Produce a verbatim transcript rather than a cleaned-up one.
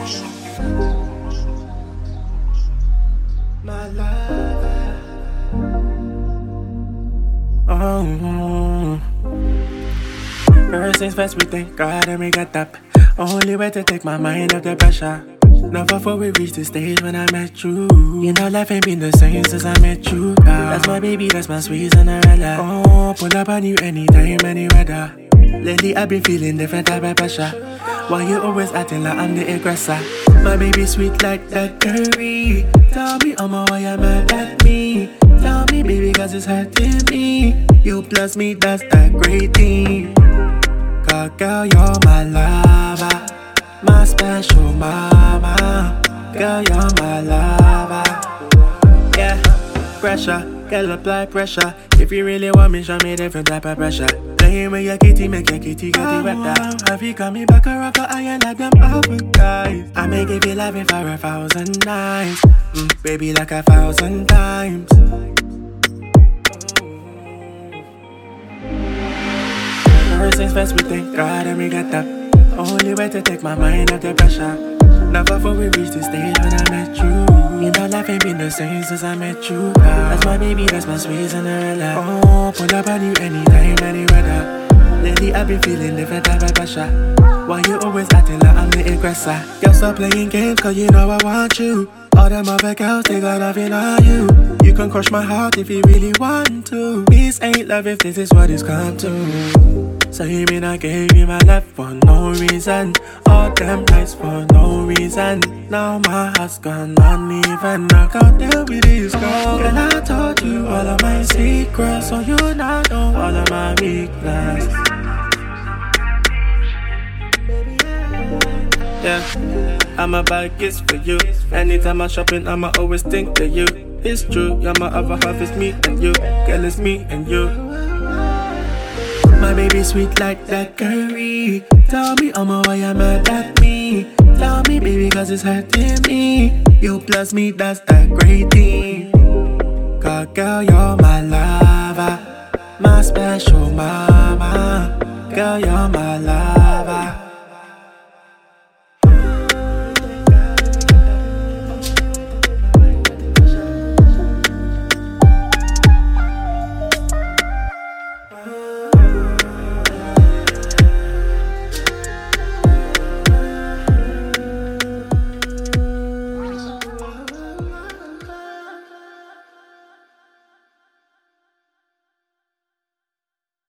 My lover. Oh. First things first, we thank God and we got up. Only way to take my mind off the pressure. Never before we reached the stage when I met you. You know life ain't been the same since I met you, girl. That's my baby, that's my sweet Cinderella. Oh, pull up on you anytime, any weather. Lately I've been feeling different type of pressure. Why you always acting like I'm the aggressor? My baby sweet like that curry. Tell me, I'ma why you mad at me? Tell me, baby, cause it's hurting me. You plus me, that's that great thing. Cause girl, you're my lover, my special mama. Girl, you're my lover. Yeah, pressure, girl, apply pressure. If you really want me, show me different type of pressure. Playing with your kitty, make your kitty get it wetter. Have you got me back a rocker, I ain't like them other guys. I may give you love it for a thousand nights, mm, baby, like a thousand times. First things first, we thank God and we got up. Only way to take my mind off the pressure. Never before we reached the stage when I met you. You know life ain't been the same since I met you, girl. That's my baby, that's my sweet Cinderella. Oh, pull up on you anytime, any weather. Lately I've been feeling different type of pressure. Why you always acting like I'm the aggressor? Girl, stop playing games cause you know I want you. All them other girls, they got nothing on you. You can crush my heart if you really want to. This ain't love if this is what it's come to. So you mean I gave you my love for no reason? All them nights for no reason. Now my heart's gone uneven. I can't deal with this girl. Girl, I told you all of my secrets, so you now know all of my weakness. Yeah, I'm a bad kiss for you. Anytime I'm shopping, I'ma always think of you. It's true, you're my other half, it's me and you. Girl, it's me and you. My baby sweet like that curry. Tell me, I'ma why you mad at me? Tell me, baby, cause it's hurting me. You plus me, that's that great thing. Cause girl, you're my lover, my special mama. Girl, you're my lover.